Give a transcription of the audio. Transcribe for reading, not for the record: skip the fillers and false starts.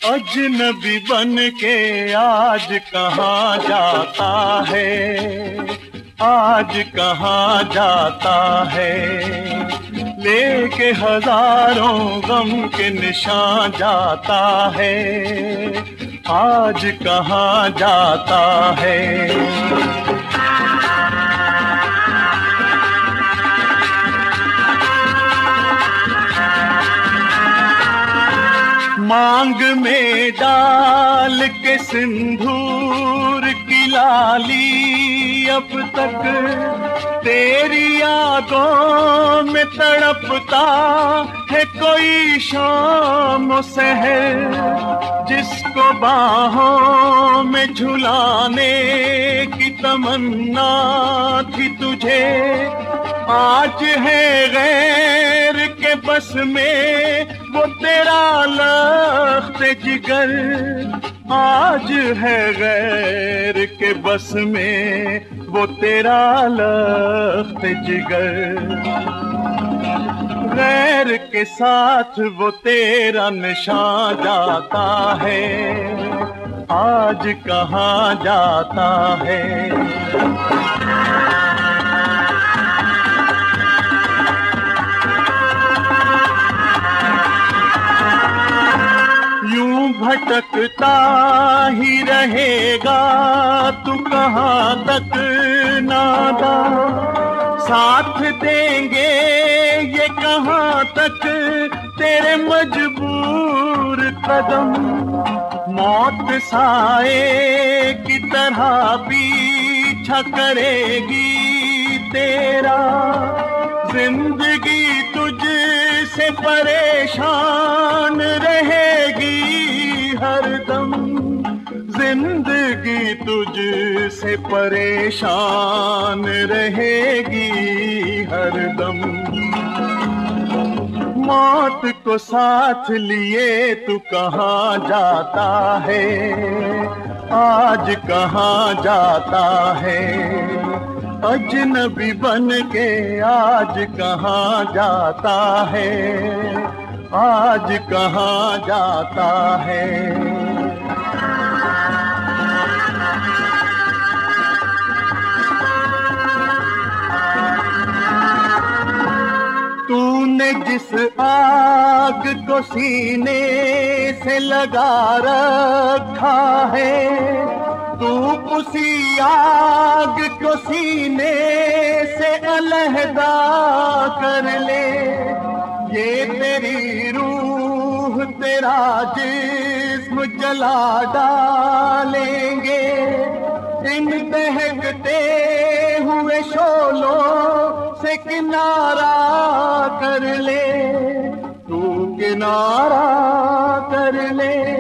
अजनबी बन के आज कहाँ जाता है, आज कहाँ जाता है, लेके हजारों गम के निशान जाता है, आज कहाँ जाता है। मांग में डाल के सिंदूर की लाली अब तक तेरी यादों में तड़पता है कोई शाम सहर, जिसको बाहों में झुलाने की तमन्ना थी तुझे, आज है गैर के बस में वो तेरा लख्त जिगर, आज है गैर के बस में वो तेरा लख्त जिगर, गैर के साथ वो तेरा निशान जाता है, आज कहाँ जाता है। भटकता ही रहेगा तू कहाँ तक नादा, साथ देंगे ये कहाँ तक तेरे मजबूर कदम, मौत साए की तरह पीछा करेगी तेरा, जिंदगी तुझसे परेशान रहेगी हरदम, जिंदगी तुझसे परेशान रहेगी हरदम, मौत को साथ लिए तू कहाँ जाता है, आज कहाँ जाता है, अजनबी बन के आज कहाँ जाता है, आज कहाँ जाता है। तूने जिस आग को सीने से लगा रखा है, तू उसी आग को सीने से अलहदा कर ले, ये तेरी रूह तेरा जिस्म जला डालेंगे, इन दहकते हुए शोलों से किनारा कर ले, तू किनारा कर ले।